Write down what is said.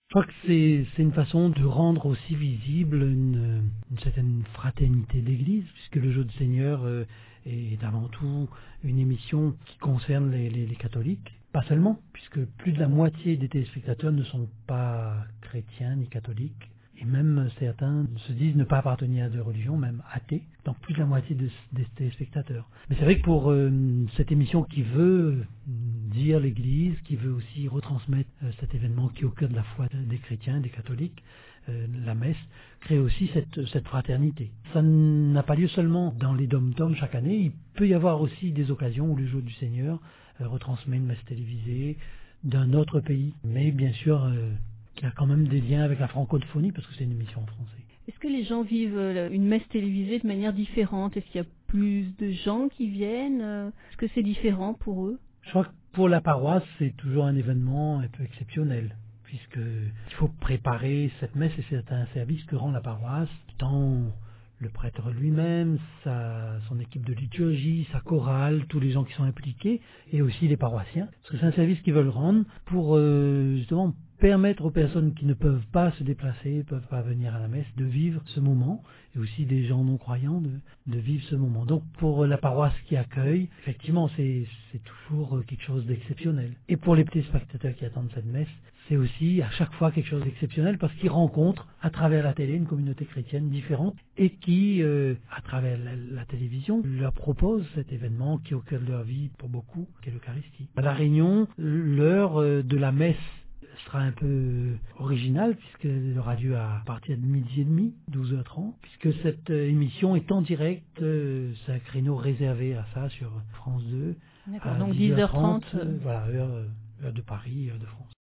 Je crois que c'est une façon de rendre aussi visible une certaine fraternité d'Église, puisque le Jeu du Seigneur est avant tout une émission qui concerne les catholiques. Pas seulement, puisque plus de la moitié des téléspectateurs ne sont pas chrétiens ni catholiques. Et même certains se disent ne pas appartenir à de religions, même athées, donc plus de la moitié des téléspectateurs. Mais c'est vrai que pour cette émission qui veut dire l'Église, qui veut aussi retransmettre cet événement qui est au cœur de la foi des chrétiens, des catholiques, la messe, crée aussi cette fraternité. Ça n'a pas lieu seulement dans les dom-toms chaque année, il peut y avoir aussi des occasions où le Jour du Seigneur retransmet une messe télévisée d'un autre pays, mais bien sûr qui a quand même des liens avec la francophonie parce que c'est une émission en français. Est-ce que les gens vivent une messe télévisée de manière différente? Est-ce qu'il y a plus de gens qui viennent? Est-ce que c'est différent pour eux? Je crois que pour la paroisse, c'est toujours un événement un peu exceptionnel, puisqu'il faut préparer cette messe et c'est un service que rend la paroisse, tant le prêtre lui-même, son équipe de liturgie, sa chorale, tous les gens qui sont impliqués, et aussi les paroissiens. Parce que c'est un service qu'ils veulent rendre pour justement permettre aux personnes qui ne peuvent pas se déplacer, ne peuvent pas venir à la messe, de vivre ce moment, et aussi des gens non-croyants de vivre ce moment. Donc pour la paroisse qui accueille, effectivement, c'est toujours quelque chose d'exceptionnel. Et pour les petits spectateurs qui attendent cette messe, c'est aussi à chaque fois quelque chose d'exceptionnel parce qu'ils rencontrent à travers la télé une communauté chrétienne différente et qui, à travers la télévision, leur propose cet événement qui est au cœur de leur vie pour beaucoup, qui est l'Eucharistie. À La Réunion, l'heure de la messe sera un peu originale puisqu'elle aura lieu à partir de 12h30, 12h30, puisque cette émission est en direct, c'est un créneau réservé à ça sur France 2. D'accord, donc 10h30. Voilà, heure de Paris, heure de France.